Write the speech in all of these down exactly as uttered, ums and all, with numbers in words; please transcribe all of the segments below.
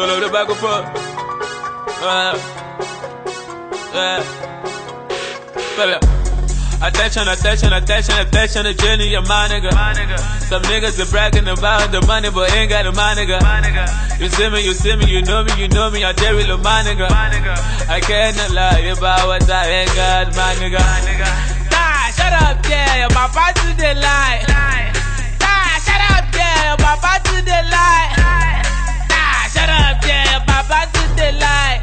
Pull up the back and forth. Uh, yeah. Baby. Attention, attention, attention, attention, the journey of my nigga. Some niggas are bragging about the money, but ain't got the my nigga. You see me, you see me, you know me, you know me, I dare you, my nigga. I cannot lie about what I ain't got, my nigga. Nah, shut up, yeah, my papa to the lie. Nah, shut up, yeah, my papa to the lie. Nah, shut up, yeah, my papa to the lie.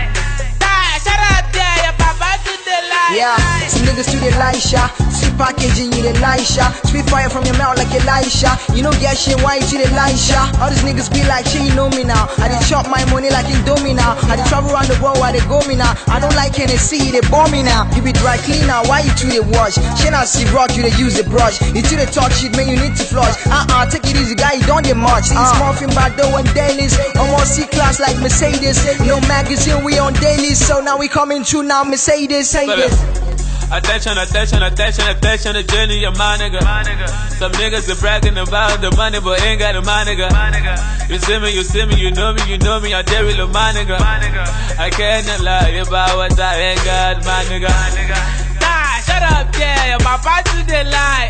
Nah, shut up, yeah, papa to the lie. Yeah, some niggas to the Elisha. Sweet packaging, you the Elisha. Spit fire from your mouth like Elisha. You know get shit, why you to the Elisha? All these niggas be like, shit, you know me now. I did chop my money like Indomie now. I did travel around the world while they go me now. I don't like Hennessy, they bore me now. You be dry cleaner, why you to the wash? Shit, I see rock, you they use the brush. You to the talk shit, man, you need to flush. Uh-uh, take it easy, guy, you don't get much. These uh. morphine bad though and dailies. Almost C-class like Mercedes. No magazine, we on dailies. So now we coming through now, Mercedes, say this. Attention, attention, attention, attention, the journey of my nigga. Some niggas are bragging about the money, but ain't got the my nigga. You see me, you see me, you know me, you know me, I dare you, my nigga. I cannot lie about what I ain't got, my nigga. Nah, shut up, yeah, my papa to the lie.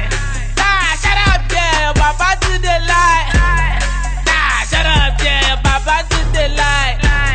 Nah, shut up, yeah, my papa to the lie. Nah, shut up, yeah, my papa to the lie.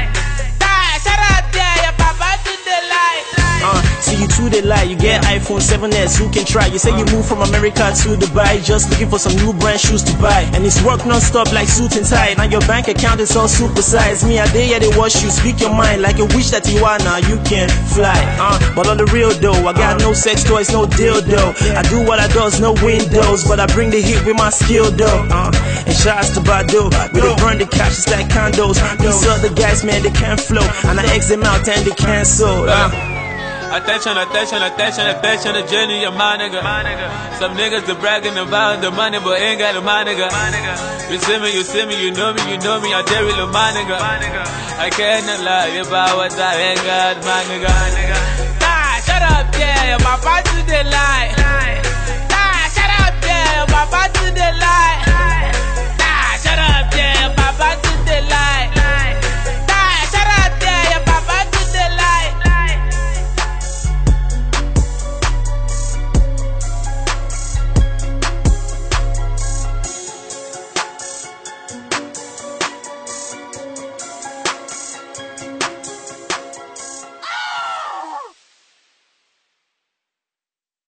Nah, shut up, yeah, papa to the lie. Uh, see you to the lie, you get iPhone seven S, who can try? You say you moved from America to Dubai, just looking for some new brand shoes to buy. And it's work non-stop like suit and tie. Now your bank account is all supersized. Me, I dare yeah, they wash you, speak your mind. Like a wish that you are now, you can fly. Uh, but on the real though, I got no sex toys, no dildo. I do what I does, no windows, but I bring the heat with my skill though. Uh, and shots to Badu, we don't burn the cash, it's like condos. These other guys, man, they can't flow, and I X them out and they cancel. Uh. Attention, attention, attention, attention, the journey of my nigga. Some niggas are bragging about the money, but ain't got the my nigga. You see me, you see me, you know me, you know me, I dare you, my nigga. I cannot lie about what I ain't got, my nigga. Nah, shut up, yeah, my papa